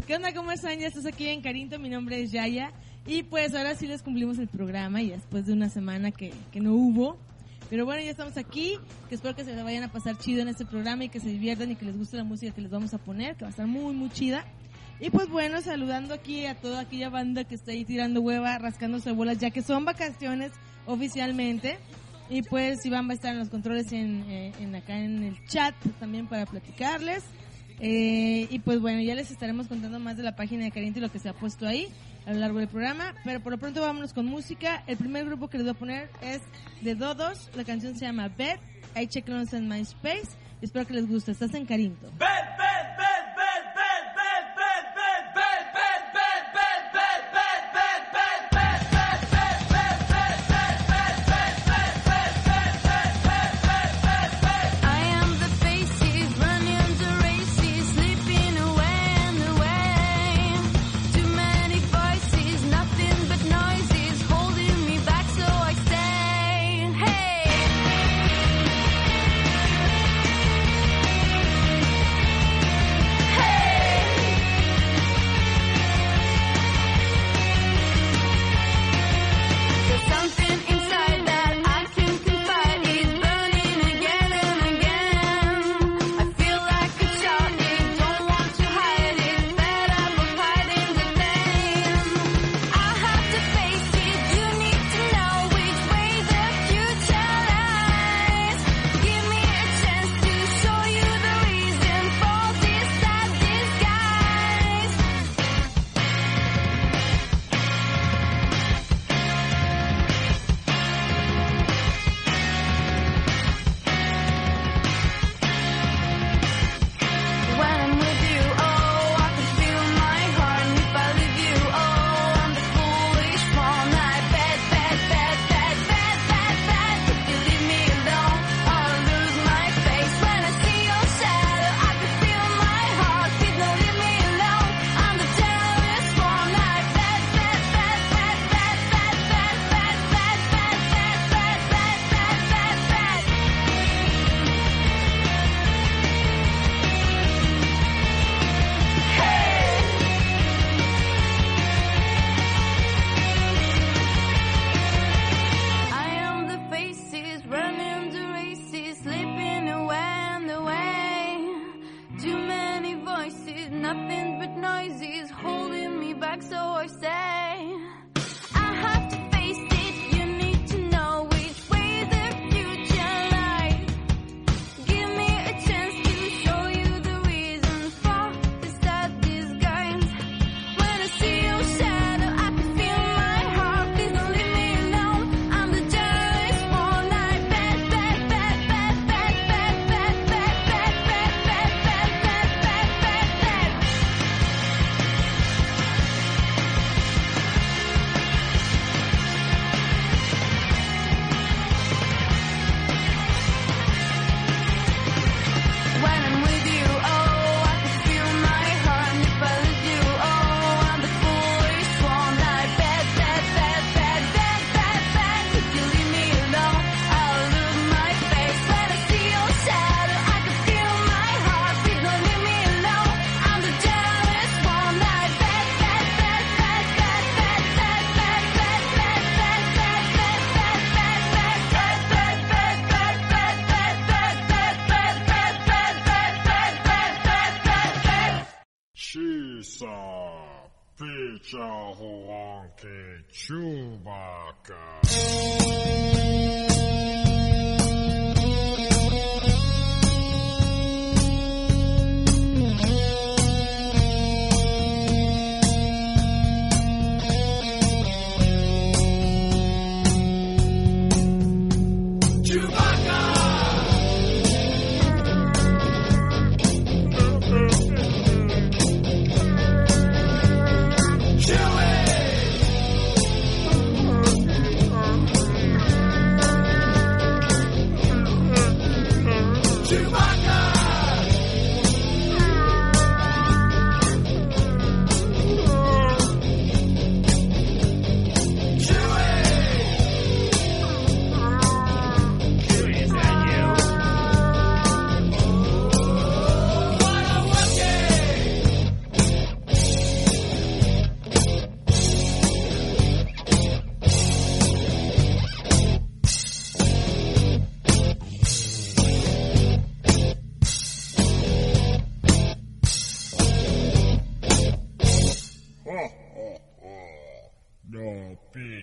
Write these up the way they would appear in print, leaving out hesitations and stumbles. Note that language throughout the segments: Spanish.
¿Qué onda? ¿Cómo están? Ya estás aquí en Carinto, mi nombre es Yaya. Y pues ahora sí les cumplimos el programa, y después de una semana que no hubo. Pero bueno, ya estamos aquí, que espero que se vayan a pasar chido en este programa y que se diviertan y que les guste la música que les vamos a poner, que va a estar muy, muy chida. Y pues bueno, saludando aquí a toda aquella banda que está ahí tirando hueva, rascándose bolas, ya que son vacaciones oficialmente. Y pues Iván va a estar en los controles acá en el chat también para platicarles. Y pues bueno, ya les estaremos contando más de la página de Carinto y lo que se ha puesto ahí a lo largo del programa, pero por lo pronto vámonos con música. El primer grupo que les voy a poner es de Dodos, la canción se llama Bed, ahí chequenlos en MySpace, y espero que les guste. Estás en Carinto. Bed, bed, bed, bed, bed, bed, bed, bed, bed, bed, bed, bed, bed, bed, bed, bed.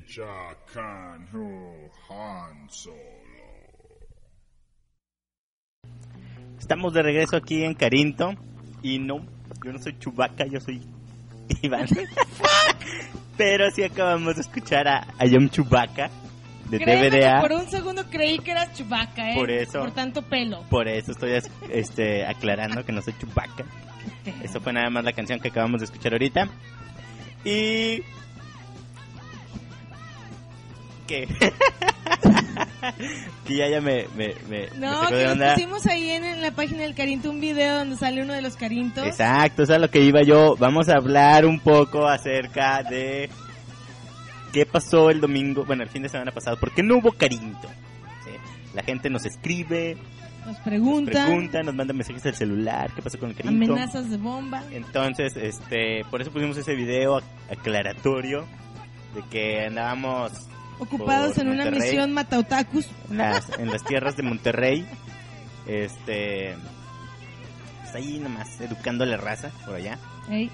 Estamos de regreso aquí en Carinto. Y no, yo no soy Chewbacca, yo soy Iván. Pero sí acabamos de escuchar a Young Chewbacca de Créeme TVDA. que por un segundo creí que eras Chewbacca, Por eso. Por tanto pelo. Por eso estoy aclarando que no soy Chewbacca. Eso fue nada más la canción que acabamos de escuchar ahorita. Y... ¿qué? Que ya me No, sacó de que nos onda. pusimos ahí en la página del Carinto un video donde sale uno de los Carintos. Exacto, eso es a lo que iba yo. Vamos a hablar un poco acerca de qué pasó el domingo, bueno, el fin de semana pasado, porque no hubo Carinto. ¿Sí? La gente nos escribe, Nos preguntan, nos manda mensajes al celular, qué pasó con el Carinto. amenazas de bomba. Entonces, por eso pusimos ese video aclaratorio de que andábamos Ocupados por en una Monterrey, misión mataotakus. en las tierras de Monterrey, pues ahí nomás educando a la raza por allá. Ey.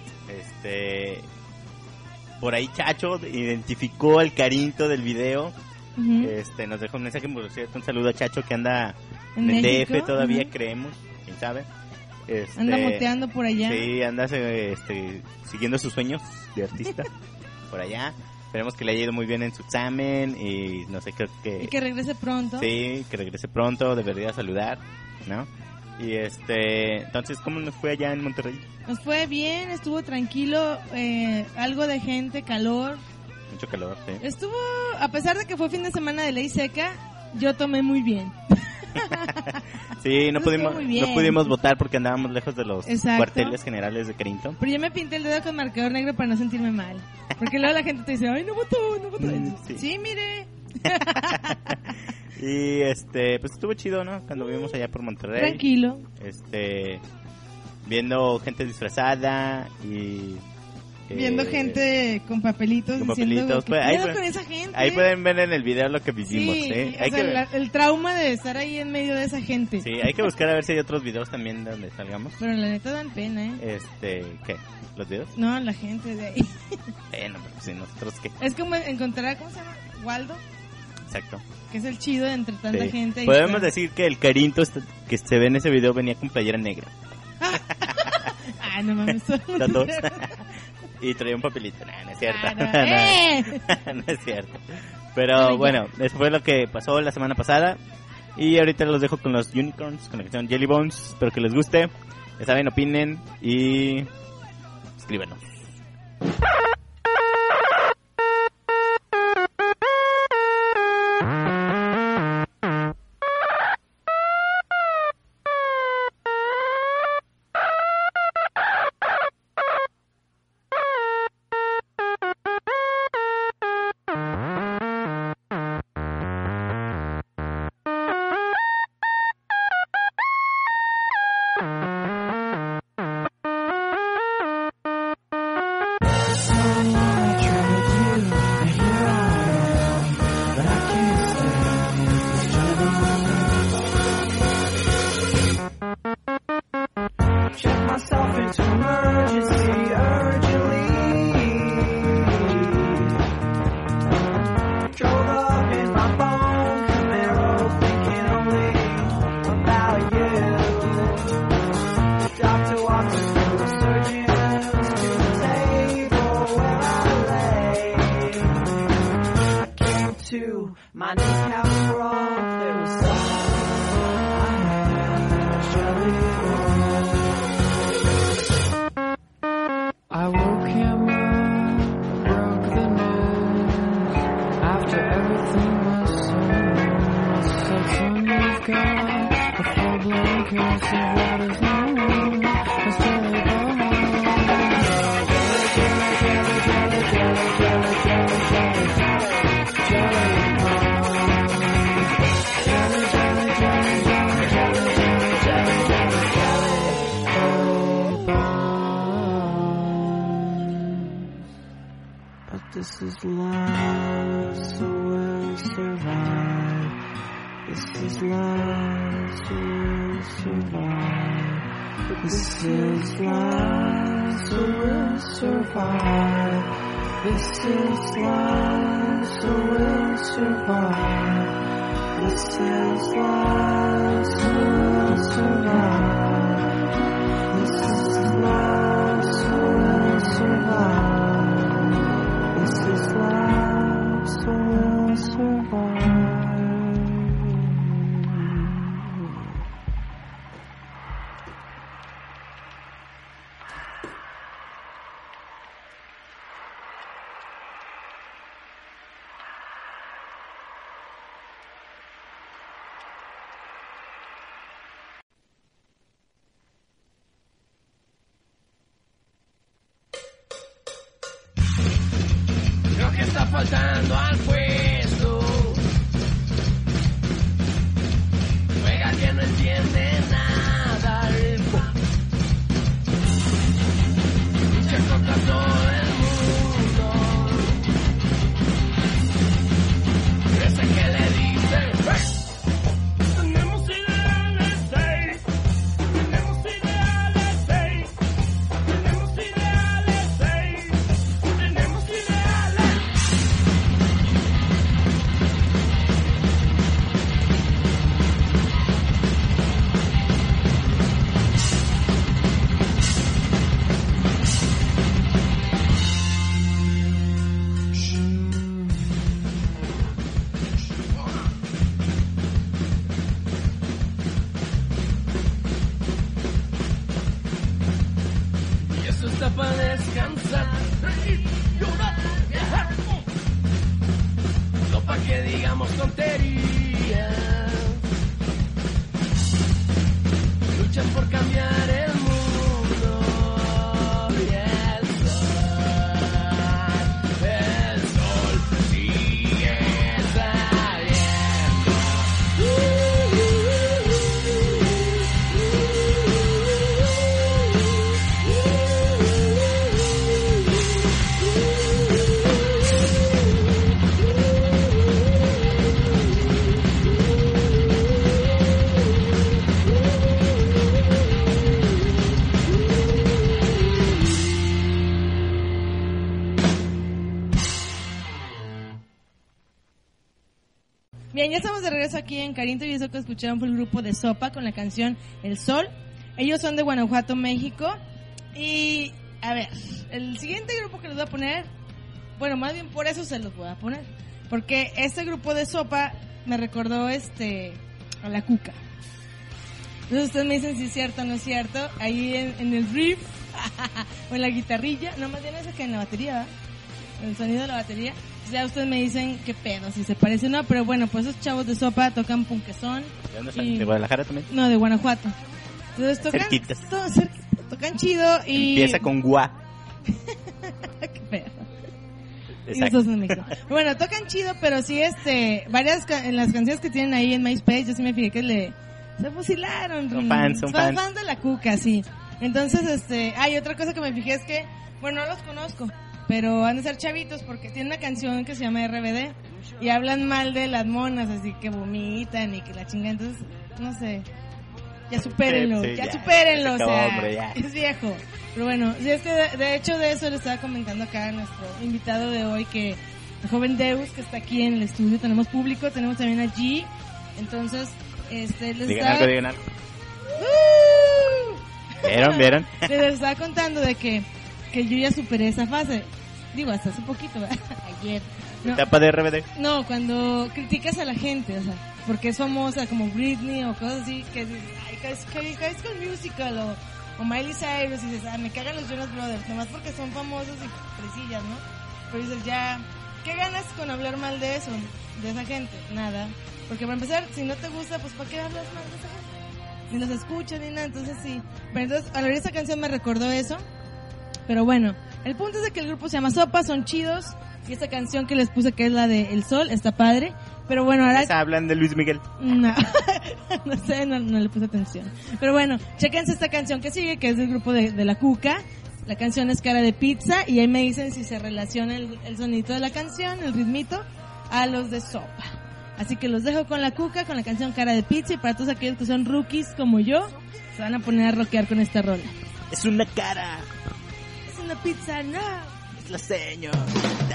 Por ahí Chacho identificó al Carinto del video. Ujú. Nos dejó un mensaje, por cierto, un saludo a Chacho que anda En el México, DF todavía, ujú. creemos, quién sabe. Anda moteando por allá. Sí, anda siguiendo sus sueños de artista por allá. Esperemos que le haya ido muy bien en su examen y no sé, creo que... Y que regrese pronto. Sí, que regrese pronto, debería saludar, ¿no? Y entonces, ¿cómo nos fue allá en Monterrey? Nos fue bien, estuvo tranquilo, algo de gente, calor. Mucho calor, sí. Estuvo, a pesar de que fue fin de semana de ley seca, yo tomé muy bien. Sí, no Estuvo pudimos, muy bien. no pudimos votar porque andábamos lejos de los Exacto. cuarteles generales de Carinto. Pero yo me pinté el dedo con marcador negro para no sentirme mal. Porque luego la gente te dice, ay, no votó. Sí. Sí, mire. Y pues estuvo chido, ¿no? Cuando vivimos allá por Monterrey. Tranquilo. Viendo gente disfrazada y... Viendo gente con papelitos con diciendo, papelitos, ¿qué pues, ahí pedo fue- con esa gente? Ahí pueden ver en el video lo que vivimos, Sí, ¿eh? o sea, el trauma de estar ahí en medio de esa gente. Sí, hay que buscar a ver si hay otros videos también donde salgamos. Pero la neta dan pena, ¿eh? ¿Qué? ¿Los videos? No, la gente de ahí. No, pero si nosotros qué. Es como encontrar, ¿cómo se llama? Waldo, Exacto. que es el chido de entre tanta Sí. gente. y Podemos estar- decir que el Carinto que se ve en ese video venía con playera negra. Ay, no mames. Datos. Y traía un papelito. No es cierto. Ah, no. ¡Eh! No es cierto. Pero bueno, eso fue lo que pasó la semana pasada. Y ahorita los dejo con los Unicorns, con la canción Jelly Bones. Espero que les guste. Ya saben, opinen y escríbanos. Check myself into emergency urgently. Drove up in my bone Camaro, thinking only about you. The doctor walked us through the surgeons to the table where I lay. I came to, my kneecaps were off, there was something I had, jelly roll. I woke him up, broke the news. After everything was sold, I said, son, you've got a full-blown case of what is known as jelly But this is life, so we'll survive. This is life, so we'll survive. This is life, so we'll survive. This is life, so we'll survive. This is life, so we'll survive. This is life, so we'll survive. This is life, so we'll survive. Lo que está faltando al puesto. Juega que no entiende nada. Lucha contra todo el mundo. Ese que le dice, "Hey, tenemos ideales, hey. Tenemos ideales, hey. Tenemos ideales, hey. Tenemos ideales." Y eso está para descansar, reír, llorar, viajar. No pa' que digamos tonterías. Luchan por cambiar el mundo. Y el sol sigue saliendo. Bien, ya estamos de regreso aquí en Carinto y eso que escucharon fue el grupo de Sopa con la canción El Sol. Ellos son de Guanajuato, México. Y, a ver, el siguiente grupo que les voy a poner, bueno, más bien por eso se los voy a poner. Porque este grupo de Sopa me recordó a la Cuca. Entonces ustedes me dicen si es cierto o no es cierto. Ahí en el riff o en la guitarrilla, no más bien eso que en la batería, ¿verdad? El sonido de la batería. Ya ustedes me dicen qué pedo, si se parece o no, pero bueno, pues esos chavos de Sopa tocan punquezón. ¿De dónde están? ¿De Guadalajara también? No, de Guanajuato. Entonces tocan, Cerquitas. tocan chido y... Empieza con gua. qué pedo. Y Exacto. esos son mixtos. Bueno, tocan chido, pero sí, varias en las canciones que tienen ahí en MySpace, yo sí me fijé que se fusilaron. Son fans. Son fans de la Cuca, sí. Entonces, hay otra cosa que me fijé es que, bueno, no los conozco, pero han de ser chavitos porque tienen una canción que se llama RBD y hablan mal de las monas, así que vomitan y que la chingan, entonces, no sé. Ya supérenlo, Sí, ya supérenlo, se o acabó, sea, hombre, ya. es viejo. Pero bueno, sí, es que de hecho de eso le estaba comentando acá a nuestro invitado de hoy, que el joven Deus, que está aquí en el estudio, tenemos público, tenemos también a G, entonces, les Digan algo. ¡Uh! ¿Vieron? Les estaba contando de que yo ya superé esa fase, digo, hasta hace poquito, ¿verdad? Ayer. No, Etapa de RBD. no, cuando criticas a la gente, o sea, porque es famosa como Britney o cosas así, que dices, ay, High School Musical o Miley Cyrus, y dices, me cagan los Jonas Brothers, nomás porque son famosos y fresillas, ¿no? Pero dices, ya, ¿qué ganas con hablar mal de eso, de esa gente? Nada, porque para empezar, si no te gusta, pues ¿para qué hablas mal de esa gente? Ni los escuchas ni nada, entonces sí. Pero entonces, al oír esta canción me recordó eso, pero bueno, el punto es de que el grupo se llama Sopa, son chidos. Y esta canción que les puse, que es la de El Sol, está padre. Pero bueno, ahora... Hablan de Luis Miguel. No, no sé, no le puse atención. Pero bueno, chéquense esta canción que sigue, que es del grupo de la Cuca. La canción es Cara de Pizza. Y ahí me dicen si se relaciona el sonito de la canción, el ritmito, a los de Sopa. Así que los dejo con la Cuca, con la canción Cara de Pizza. Y para todos aquellos que son rookies como yo, se van a poner a rockear con esta rola. Es una cara. Es una pizza, no. es la señorita.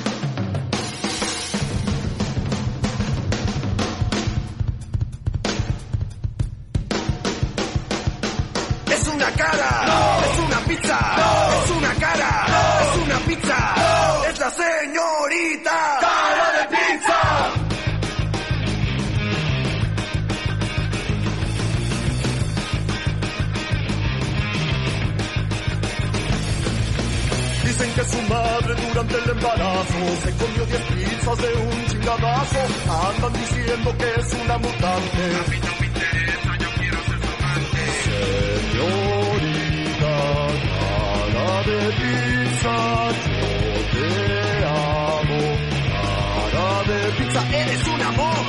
Es una cara, es una pizza, es una cara, es una pizza, es la señorita. Cara de pizza. Dicen que su madre durante el embarazo se comió 10 pizzas de un chingadazo. Andan diciendo que es una mutante. A mí no me interesa, yo quiero ser su amante. Señorita, cara de pizza, yo te amo. Cara de pizza, eres un amor.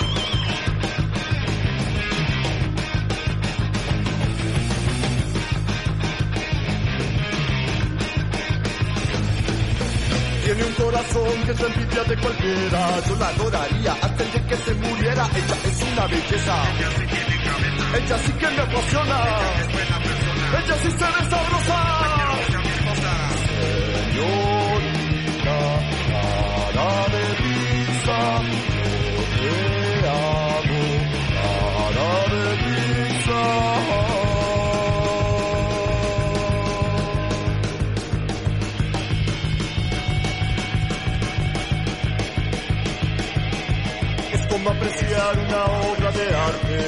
Tiene un corazón que es la envidia de cualquiera. Yo la adoraría antes de que se muriera. Ella es una belleza. Ella sí que me apasiona. Ella sí se ve sabrosa. Señorita, cara de pizza, yo te amo. Cara de pizza. Como apreciar una obra de arte.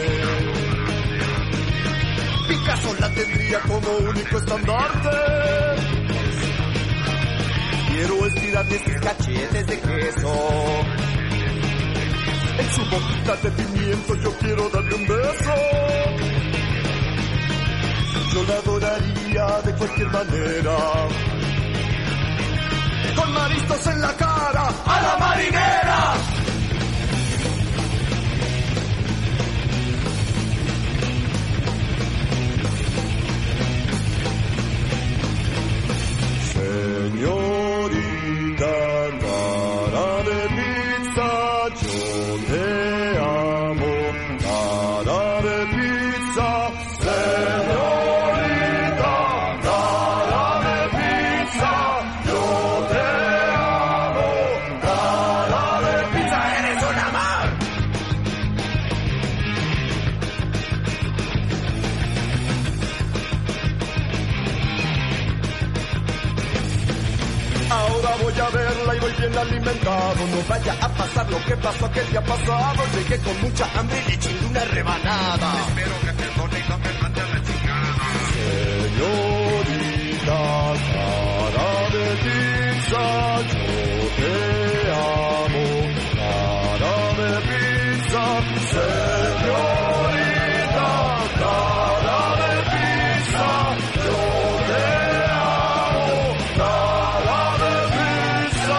Picasso la tendría como único estandarte. Quiero estirarle estos cachetes de queso. En su boquita de pimiento yo quiero darle un beso. Yo la adoraría de cualquier manera. Con mariscos en la cara, a la marinera. Señorita, cara de pizza, yo te amo. Cara de pizza, señorita, cara de pizza, yo te amo. Cara de pizza, eres un amor. Ahora voy a verla y voy bien alimentado. No vaya a pasar lo que pasó aquel día pasado. Llegué con mucha hambre y le chingué una rebanada. Espero que perdone y no me mande a la chingada. Señorita, cara de pizza, yo te amo. Cara de pizza, señorita, cara de pizza, yo te amo. Cara de pizza.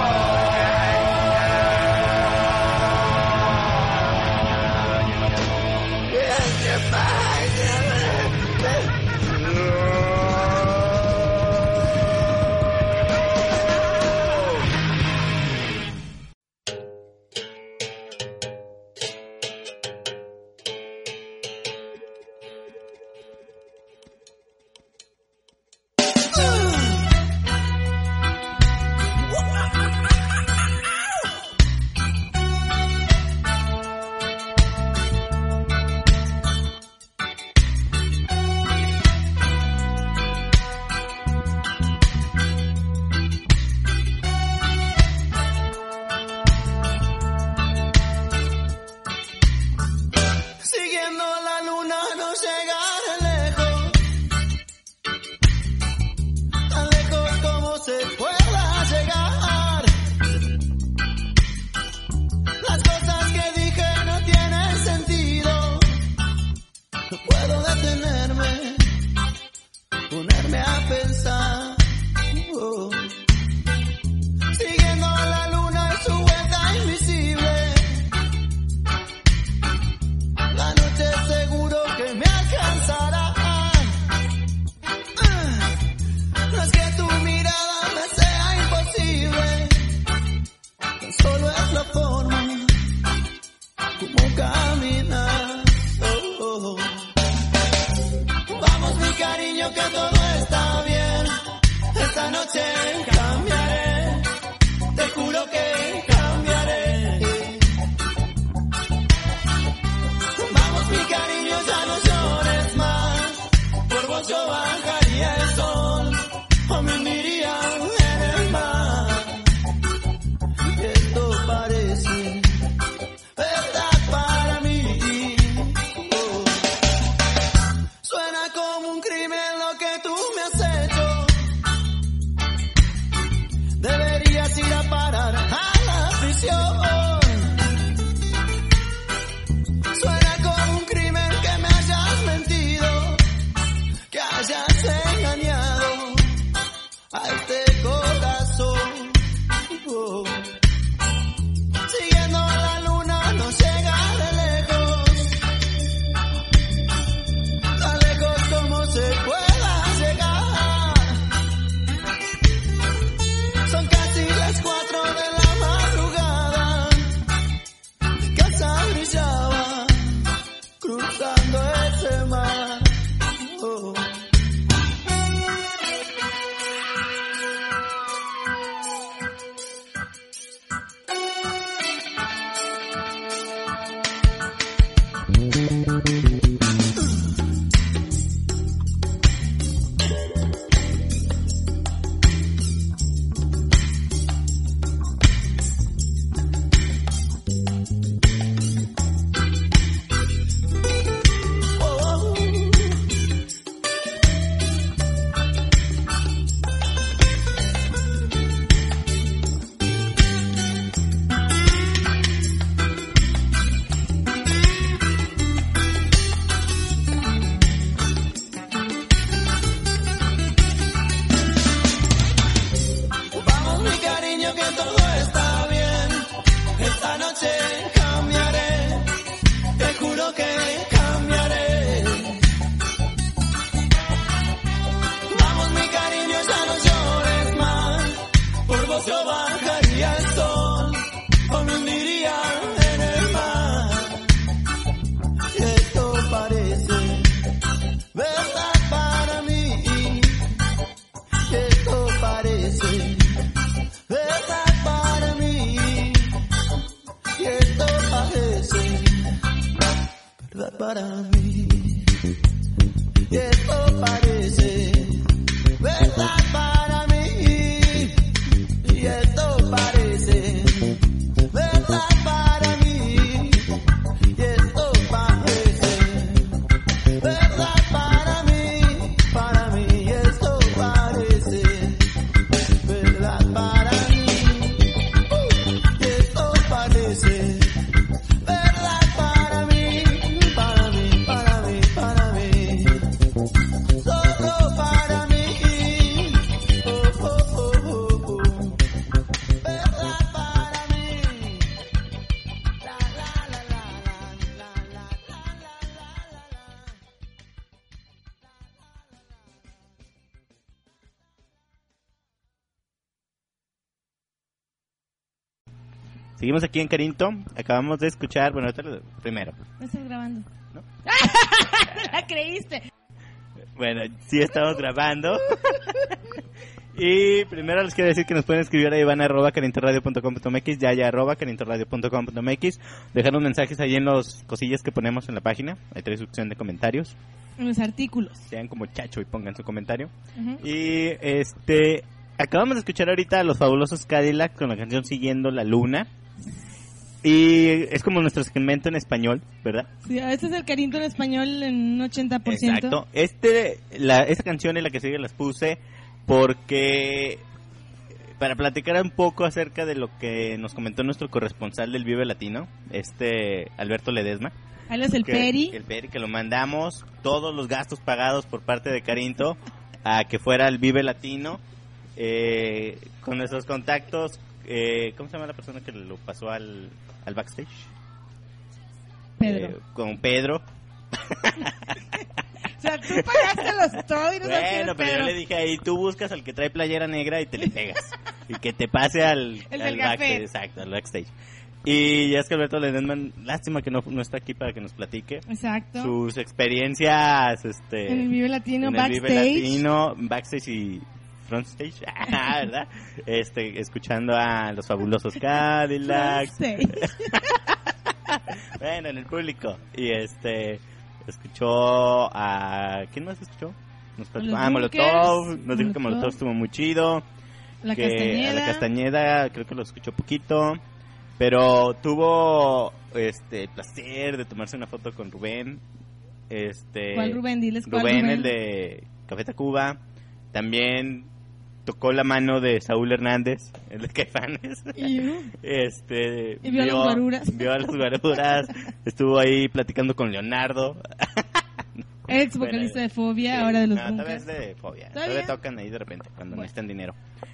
Siguiendo la luna no llegaré lejos, tan lejos como se pueda llegar. Las cosas que dije no tienen sentido, no puedo detenerme, ponerme a pensar. Oh. Siguiendo la luna y su vuelta invisible, la noche seguro que me alcanzará. No es que tu mirada me sea imposible, tan solo es la forma como caminas. Oh, oh. Vamos mi cariño que todo está bien, esta noche para mí. Y esto parece verdad para mí. Y esto parece verdad para mí. Para mí y esto parece verdad para mí. Y esto parece verdad para mí. Para mí, para mí, para mí. Solo para mí. Oh, oh, oh, oh, oh. Verdad para mí. La la la la la la la la la la. Seguimos aquí en Carinto. Acabamos de escuchar, bueno, primero. No estás grabando. ¿No? La creíste. Bueno, sí estamos grabando. Y primero les quiero decir que nos pueden escribir a iván@carintoradio.com.mx, yaya@carintoradio.com.mx, dejarnos mensajes ahí en los cosillas que ponemos en la página. Hay 3 sección de comentarios. En los artículos. Sean como Chacho y pongan su comentario. Ujú. Y acabamos de escuchar ahorita a los fabulosos Cadillacs con la canción Siguiendo la Luna. Y es como nuestro segmento en español, ¿verdad? Sí, este es el Carinto en español en un 80%. Exacto. Esta canción es la que sigue las puse porque para platicar un poco acerca de lo que nos comentó nuestro corresponsal del Vive Latino, Alberto Ledesma. Ahí es el Peri. El Peri, que lo mandamos, todos los gastos pagados por parte de Carinto a que fuera el Vive Latino, con nuestros contactos. ¿Cómo se llama la persona que lo pasó al backstage? Pedro. Con Pedro. O sea, tú pagaste todo y no sabes quién Bueno, es pero yo Pedro. le dije ahí, tú buscas al que trae playera negra y te le pegas. Y que te pase al El del backstage. café. Exacto, al backstage. Y ya es que Alberto Ledesman, lástima que no está aquí para que nos platique Exacto. sus experiencias En el Vive Latino, en el Vive backstage. Latino, backstage y front stage, ¿verdad? Escuchando a los fabulosos Cadillacs. Backstage. Bueno, en el público. Y escuchó a... ¿Quién más escuchó? Los Molotov. Bunkers. Nos dijo que Molotov estuvo muy chido. La que Castañeda. A la Castañeda creo que lo escuchó poquito. Pero tuvo el placer de tomarse una foto con Rubén. ¿Cuál Rubén? Diles cuál Rubén, Rubén. el de Café Tacuba. También tocó la mano de Saúl Hernández, el de Caifanes. Y Vio a los guaruras. Vio a los guaruras. Estuvo ahí platicando con Leonardo. Ex vocalista de Fobia, Sí, ahora de los no, todavía Bunkers. es de Fobia. ¿Todavía? Todavía tocan ahí de repente cuando Bueno. necesitan dinero.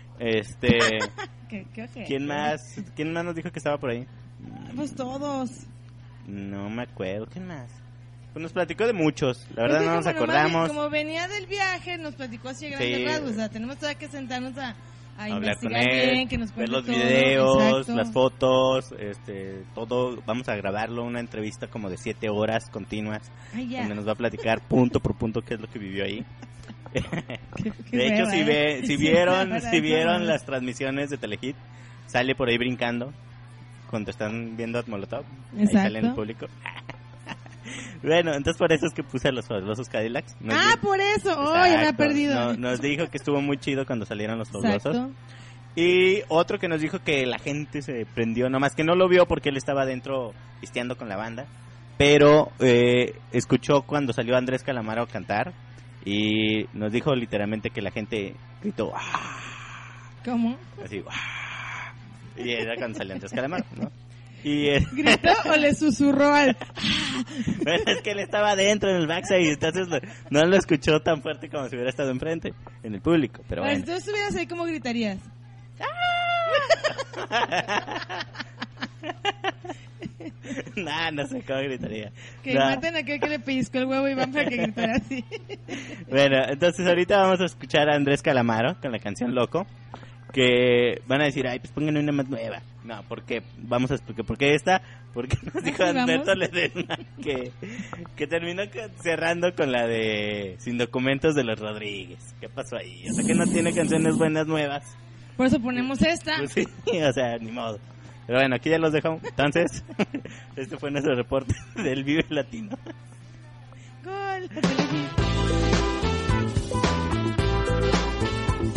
¿Qué ojete? ¿Quién más nos dijo que estaba por ahí? Pues todos. No me acuerdo. ¿Quién más? Pues nos platicó de muchos. La verdad Es que no nos como nomás acordamos. Como venía del viaje, nos platicó así a grandes Sí. rasgos. O sea, tenemos todavía que sentarnos a Hablar con investigar él, bien, que nos ver cuente los todo. videos, Exacto. las fotos, todo. Vamos a grabarlo, una entrevista como de 7 horas continuas, Ay, ya. donde nos va a platicar punto por punto qué es lo que vivió ahí. Qué De hecho, hueva, si Sí, vieron la verdad, vieron no. las transmisiones de Telehit, sale por ahí brincando cuando están viendo a Molotov. Ahí Exacto. sale en el público. Bueno, entonces por eso es que puse a los fabulosos Cadillacs. Nos Ah, di- por eso. Oh, ya me he Exacto. perdido. Nos dijo que estuvo muy chido cuando salieron los fabulosos. Exacto. Y otro que nos dijo que la gente se prendió, nomás que no lo vio porque él estaba adentro pisteando con la banda, pero escuchó cuando salió Andrés Calamaro a cantar y nos dijo literalmente que la gente gritó ¡ah! ¿Cómo? Así ¡ah! Y era cuando salió Andrés Calamaro, ¿no? Y ¿Gritó o le susurró al...? bueno, es que él estaba adentro en el backstage, entonces no lo escuchó tan fuerte como si hubiera estado enfrente, en el público, pero Bueno, bueno. si tú estuvieras ahí, ¿cómo gritarías? Nah, no sé cómo gritaría. Que No. maten a aquel que le pellizcó el huevo y van para que gritara así. Bueno, entonces ahorita vamos a escuchar a Andrés Calamaro con la canción Loco, que van a decir, ay, pues pónganle una más nueva. No, porque vamos a explicar por qué esta, porque nos dijo Así Alberto vamos. Ledesma que terminó cerrando con la de Sin Documentos de los Rodríguez. ¿Qué pasó ahí? O sea que no tiene canciones buenas nuevas. Por eso ponemos esta. Pues sí, o sea, ni modo. Pero bueno, aquí ya los dejamos. Entonces, este fue nuestro reporte del Vive Latino. Gol.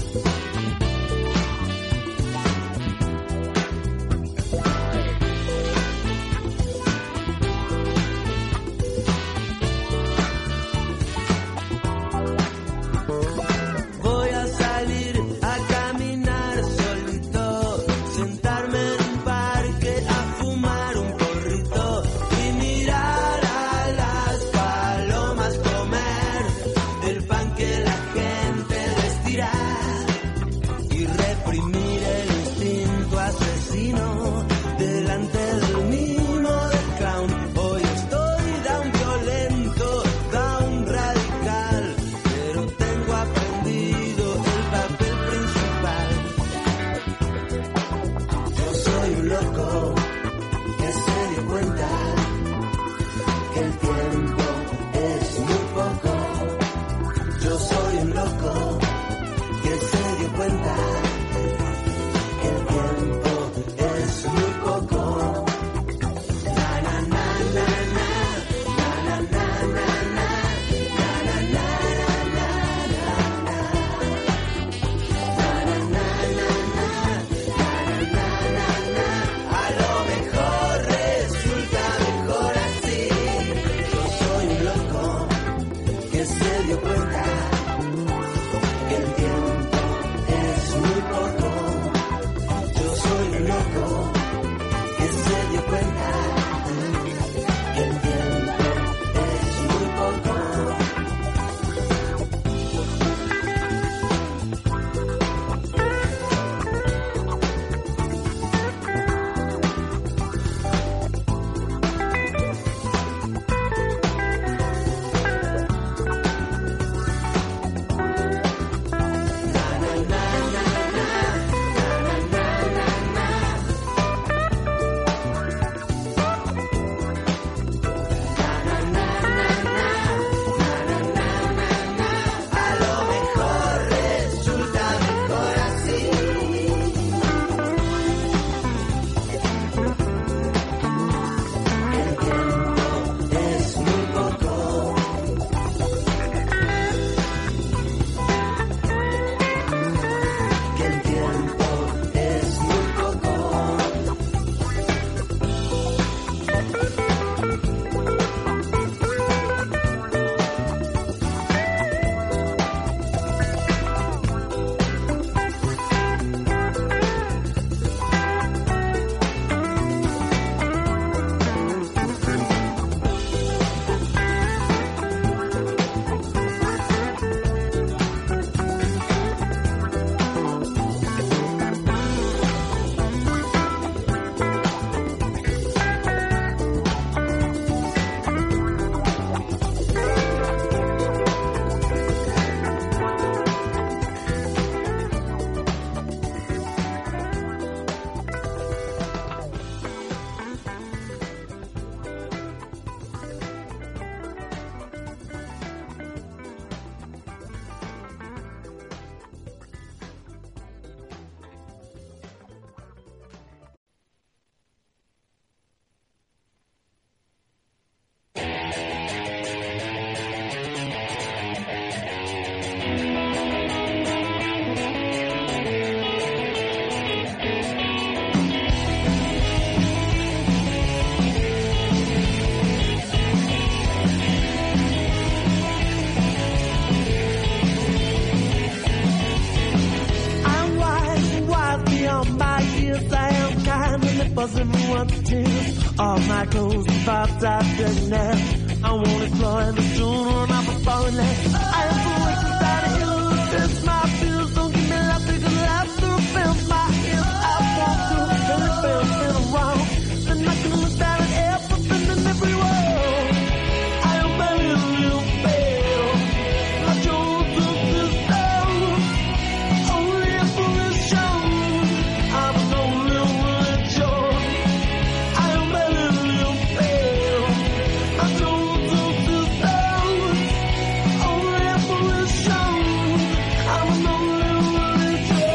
buzz everyone to tears. All my clothes and vibes I didn't have. I want it flowing the sooner I'm falling less. I am so weak inside of you. This my feels don't give me life because laughter fills my ears. I want to feel it feels around. Then I can look down at everything and everywhere. I am a little fail. My shoulders is down. Only a fool is shown. I'm an only one sure. I am a little fail. My shoulders is down. Only a fool is shown. I'm an only one sure.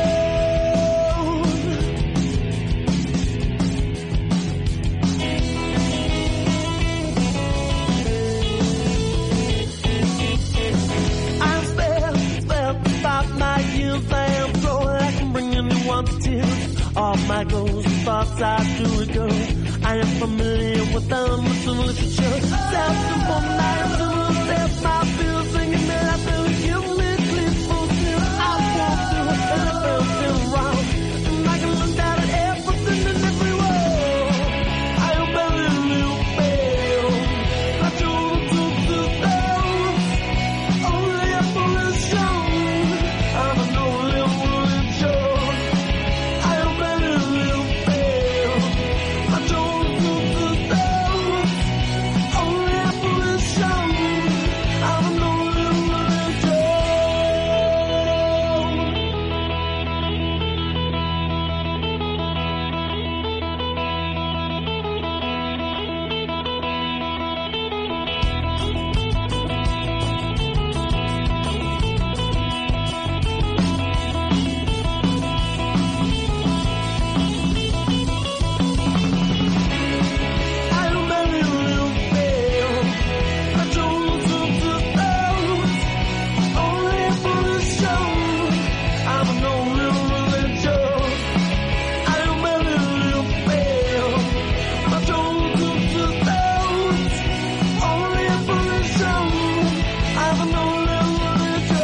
I'm spelled about my youth. I am so I can bring anyone to tears. All my goals and thoughts I do it go. I am familiar with them, with some literature. Self-informed, I am so self my feels singing me like they give me clear for fear. I want to and I feel around. And I can look down at everything and everywhere. I am a little fail. My shoulders down. Only a fool is shown. I'm an only one sure. I am a little fail. My shoulders down. Only a fool is shown. I'm an only one sure. I am a little fail. My shoulders down. Only a fool is shown. I'm an only one sure. I am a little fail. My shoulders down. Only a fool is shown. I'm an only one sure.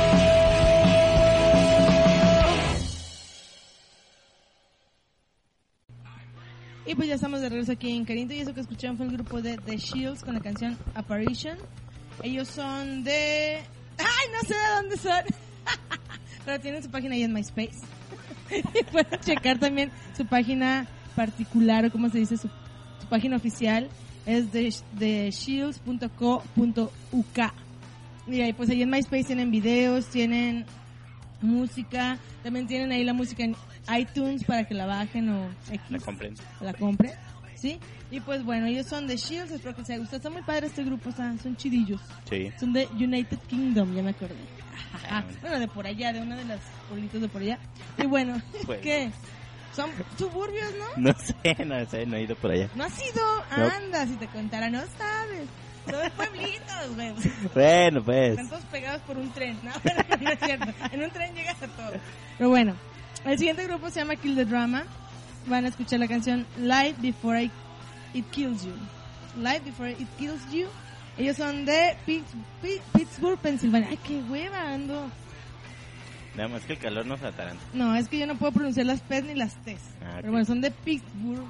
Y pues ya estamos de regreso aquí en Carinto y eso que escucharon fue el grupo de The Shields con la canción Apparition. Ellos son de... ¡Ay, no sé de dónde son! Pero tienen su página ahí en MySpace. Y pueden checar también su página particular o como se dice, su página oficial. Es de shields.co.uk. Y ahí pues ahí en MySpace tienen videos, tienen música, también tienen ahí la música en iTunes para que la bajen o La compren. la compren, ¿sí? Y pues bueno, ellos son de Shields, espero que les haya gustado. Está muy padre este grupo, son chidillos. Sí. Son de United Kingdom, ya me acordé. Bueno, de por allá, de una de las pueblitos de por allá. Y bueno, Pues. ¿qué? Son suburbios, ¿no? No sé, no he ido por allá. ¿No has ido? No. Anda, si te contara, no sabes. Son pueblitos, güey. Bueno, pues. Están todos pegados por un tren. No, no es cierto. En un tren llegas a todo. Pero bueno, el siguiente grupo se llama Kill the Drama. Van a escuchar la canción Light Before It Kills You. Light Before It Kills You. Ellos son de Pittsburgh, Pensilvania. Ay, qué hueva, ando. Nada más que el calor nos ataranta. No, es que yo no puedo pronunciar las P's ni las T's. Ah, ok. Pero bueno, son de Pittsburgh.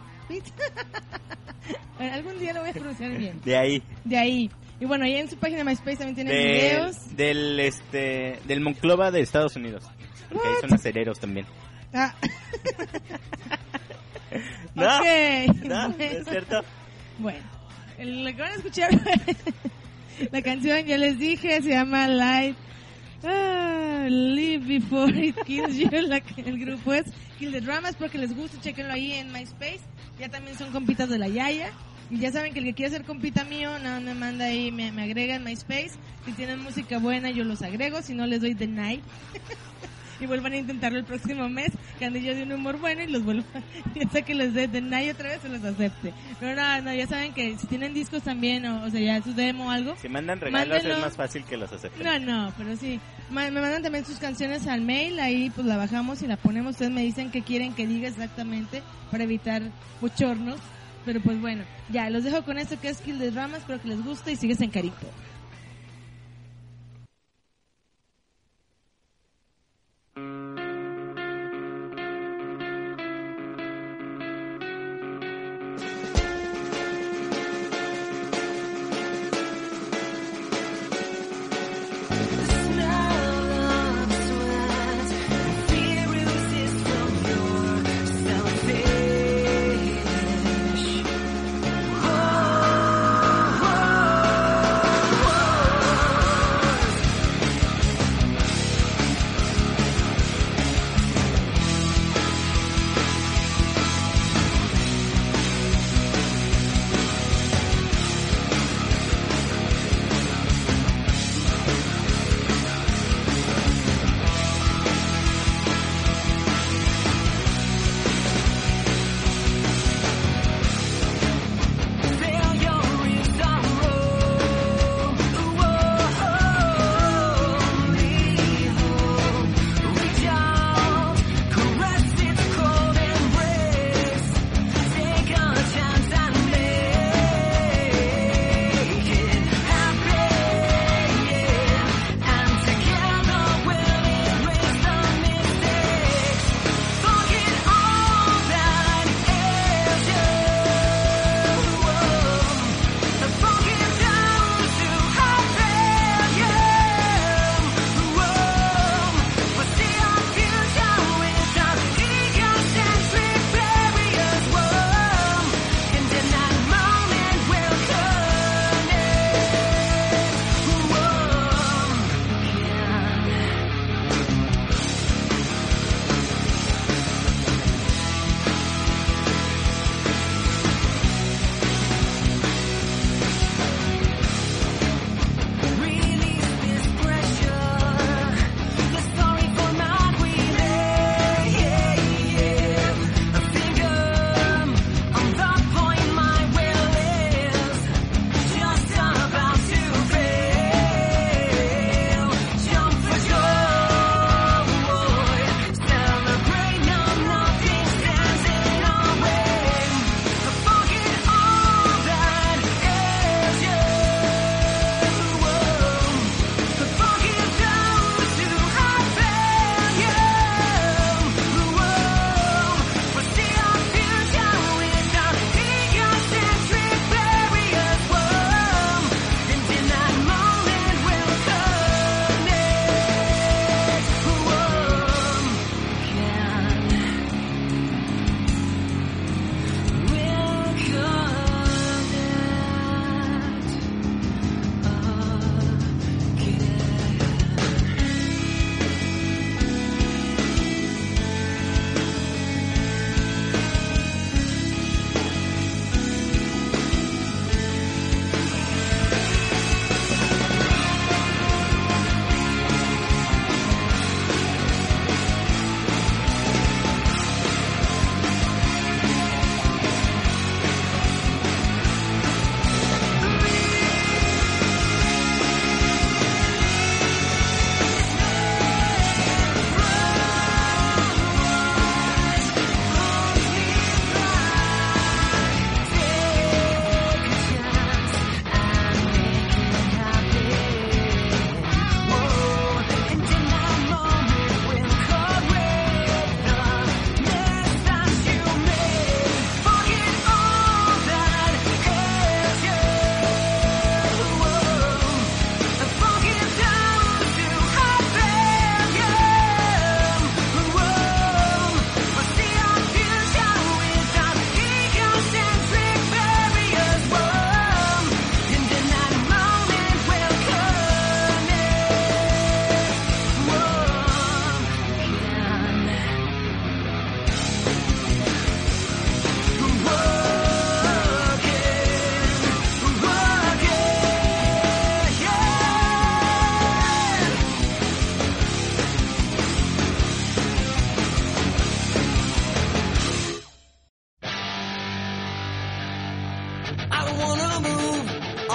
Algún día lo voy a pronunciar bien. De ahí. De ahí. Y bueno, ahí en su página de MySpace también tienen videos. Del Monclova de Estados Unidos. Porque ahí son acereros también. Ah. No, Ok. no, es cierto. Bueno, lo que van a escuchar, la canción, ya les dije, se llama Live Before It Kills You. El grupo es Kill the Drama. Espero que les guste, chequenlo ahí en MySpace. Ya también son compitas de la Yaya. Y ya saben que el que quiere ser compita mío, nada, me manda ahí, me agrega en MySpace. Si tienen música buena, yo los agrego. Si no, les doy deny. Y vuelvan a intentarlo el próximo mes, que ande yo de un humor bueno y los vuelvo, ya sea que les dé deny otra vez, se los acepte. Pero no, ya saben que si tienen discos también, o sea, ya su demo o algo. Si mandan regalos mándenlo. es más fácil que los acepten. No, pero sí. Me mandan también sus canciones al mail, ahí pues la bajamos y la ponemos. Ustedes me dicen qué quieren que diga exactamente para evitar bochornos. Pero pues bueno, ya, los dejo con esto que es Kill the Drama. Espero que les guste y sigues en Carito.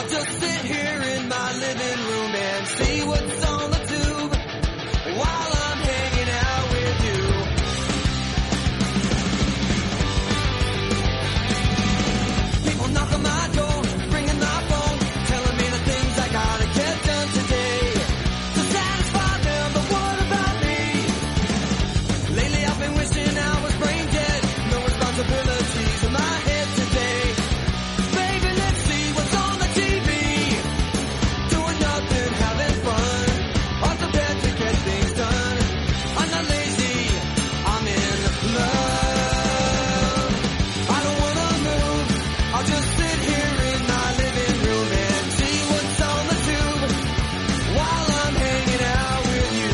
I'll just sit here in my living room and see what's on the tube while I'm hanging out with you. People knock on my door, ringing my phone, telling me the things I gotta get done today to satisfy them. But what about me? Lately I've been wishing I was brain dead, no responsibilities in my head today. Baby, let's see what's on the TV. Doing nothing, having fun. I'm prepared to get things done. I'm not lazy, I'm in love. I don't wanna move, I'll just sit here in my living room and see what's on the tube while I'm hanging out with you.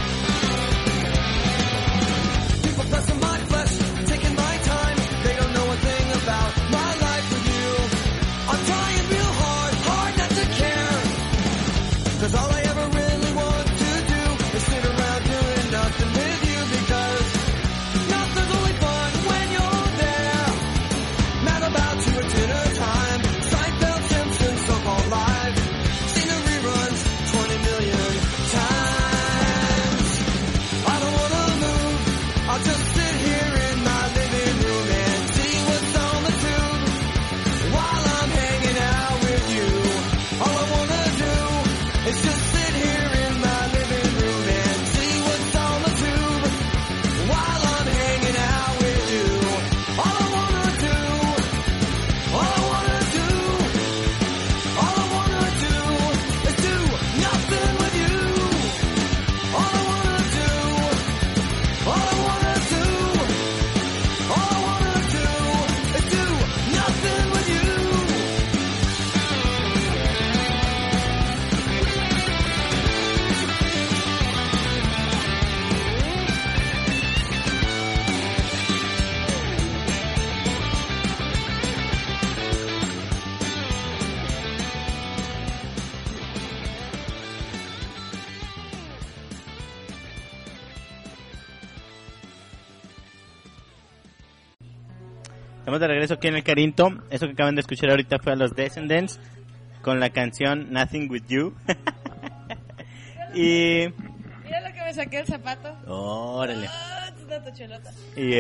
People pressing my flesh, taking my time. They don't know a thing about my life with you. I'm trying real hard, hard not to care. 'Cause all I ever really want to do is sit around doing nothing with you. Because nothing's only fun when you're there. Mad about you at dinner time. Seinfeld, Simpson, so-called live. Seen the reruns 20 million times. I don't wanna move, I'll just sit here in my living room and see what's on the tube while I'm hanging out with you. All I wanna do is just sit here in my living room and see what's on the tube while I'm hanging out with you. All I wanna do, all I wanna do, all I wanna do is do nothing with you. All I wanna do, all I wanna do, all I wanna do is do nothing with you. Estamos de regreso aquí en el Carinto. Eso que acaban de escuchar ahorita fue a los Descendants con la canción Nothing With You. Y... Mira lo que me saqué el zapato. órale. Ah, es una tochelota. Y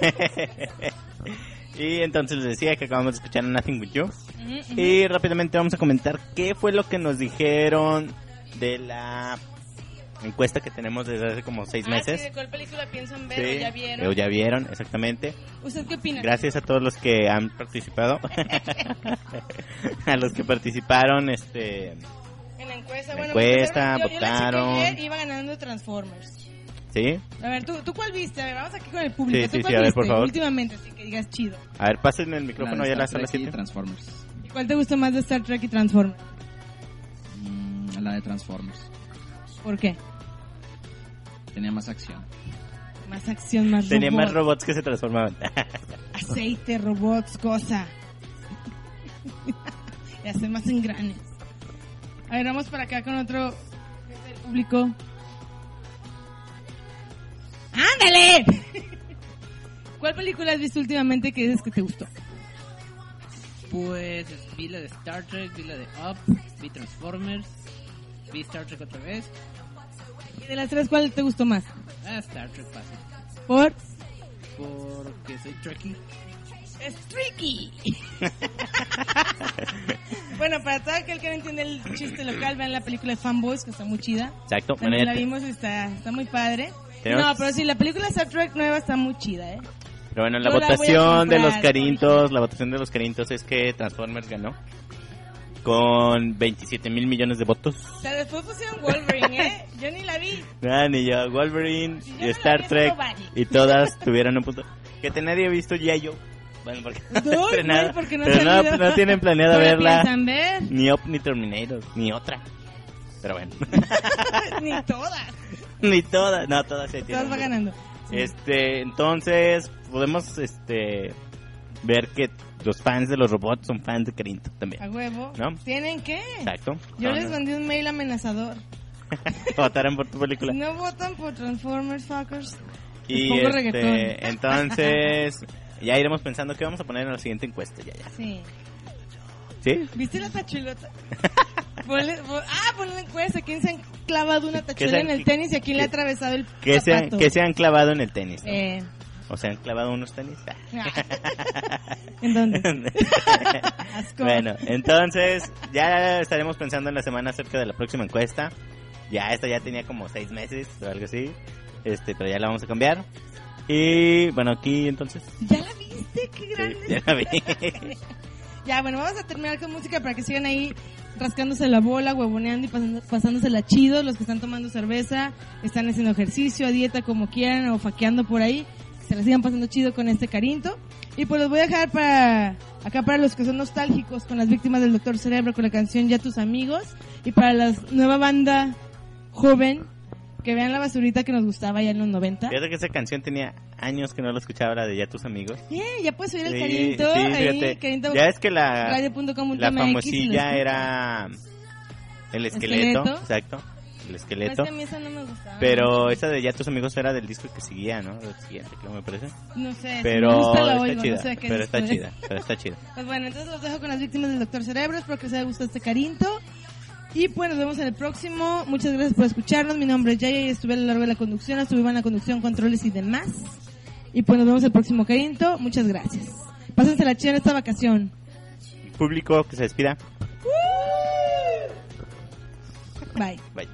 y entonces les decía que acabamos de escuchar Nothing With You. Y rápidamente vamos a comentar qué fue lo que nos dijeron de la encuesta que tenemos desde hace como 6 meses. Sí, ¿de cuál película piensan ver? Sí, ¿O ya vieron? o ya vieron, exactamente. ¿Usted qué opina? Gracias a todos los que han participado. A los que participaron, En la encuesta, la bueno, encuesta, yo votaron. la chequé ayer, iba ganando Transformers. ¿Sí? A ver, ¿tú cuál viste? A ver, vamos aquí con el público. Sí, ¿Tú sí, cuál sí, a ver, viste? por favor. Últimamente, así que digas chido. A ver, pásenme el micrófono ya a las Star Trek 7. y Transformers. ¿Y cuál te gustó más de Star Trek y Transformers? La de Transformers. ¿Por qué? Tenía más acción. Más acción, más Tenía robot. más robots que se transformaban. Aceite, robots, cosa. Y hacer más engranes. A ver, vamos para acá con otro del público. ¡Ándale! ¿Cuál película has visto últimamente que dices que te gustó? Pues vi la de Star Trek, vi la de Up, vi Transformers, vi Star Trek otra vez. Y de las tres, ¿cuál te gustó más? Star Trek fácil. Por... Porque soy Trekkie. ¡Es tricky! Bueno, para todo aquel que no entiende el chiste local, vean la película de Fanboys, que está muy chida. Exacto. También Bueno, la ya vimos y está muy padre. Tenemos- No, pero sí, la película Star Trek nueva está muy chida, ¿eh? Pero bueno, la Yo la voy a votación de los comprar, carintos, la votación de los carintos es que Transformers ganó con 27,000 millones de votos. O sea, después pusieron Wolverine, ¿eh? Yo ni la vi. Ah, ni yo, Wolverine Si yo y no la Star vi, es Trek nobody. y todas tuvieron un punto. Que nadie ha visto G.I. Joe. Bueno, porque No, estrenada, güey, porque no pero se no, olvidó. no tienen planeado ¿No la verla. piensan ver? Ni Up ni Terminator, ni otra. Pero bueno. Ni todas. Ni todas, no, todas se Todas va ganando. Sí. Entonces, podemos ver que los fans de los robots son fans de Carinto A también. huevo. ¿No? ¿Tienen qué? Exacto. Yo No, les no. mandé un mail amenazador. Votaron por tu película. Si no votan por Transformers, fuckers. Y pongo reggaetón. entonces ya iremos pensando qué vamos a poner en la siguiente encuesta. Ya. Sí. ¿Sí? ¿Viste la tachulota? Ponle una encuesta. ¿Quién se ha clavado una tachuela sean- en el tenis y a quién le ha que- atravesado el Que zapato? se han clavado en el tenis, ¿no? ¿En O se han clavado unos tenis. dónde? Asco. Bueno, entonces ya estaremos pensando en la semana acerca de la próxima encuesta. Ya esta ya tenía como 6 meses o algo así. Pero ya la vamos a cambiar. Y bueno, aquí entonces. ¿Ya la viste? ¡Qué grande! Sí, ya la vi. Ya, bueno, vamos a terminar con música para que sigan ahí rascándose la bola, huevoneando y pasándosela chido. Los que están tomando cerveza, están haciendo ejercicio, a dieta, como quieran, o faqueando por ahí. Que se la sigan pasando chido con este Carinto. Y pues los voy a dejar para los que son nostálgicos con las víctimas del Doctor Cerebro, con la canción Ya Tus Amigos. Y para la nueva banda joven, que vean la basurita que nos gustaba ya en los 90. Fíjate que esa canción tenía años que no la escuchaba, la de Ya Tus Amigos. Ya puedes oír el Sí, Carinto. sí, ahí, fíjate. Carinto, Ya es que la radio.com.mx, famosilla y era el esqueleto, ¿Esqueleto? exacto, el Es esqueleto. que a mí esa no me gustaba. Pero esa de Ya Tus Amigos era del disco que seguía, ¿no? Del siguiente, creo, me parece. No sé, si me Pero gusta la está oigo, chida, no sé qué pero disco está es. chida, pero está chida. Pues bueno, entonces los dejo con las víctimas del Doctor Cerebro. Espero que les haya gustado este Carinto. Y pues nos vemos en el próximo. Muchas gracias por escucharnos. Mi nombre es Yaya y estuve a lo largo de la conducción. Estuve en la conducción, controles y demás. Y pues nos vemos el próximo Carinto. Muchas gracias. Pásense la chida en esta vacación. Público que se despida. Bye. Bye.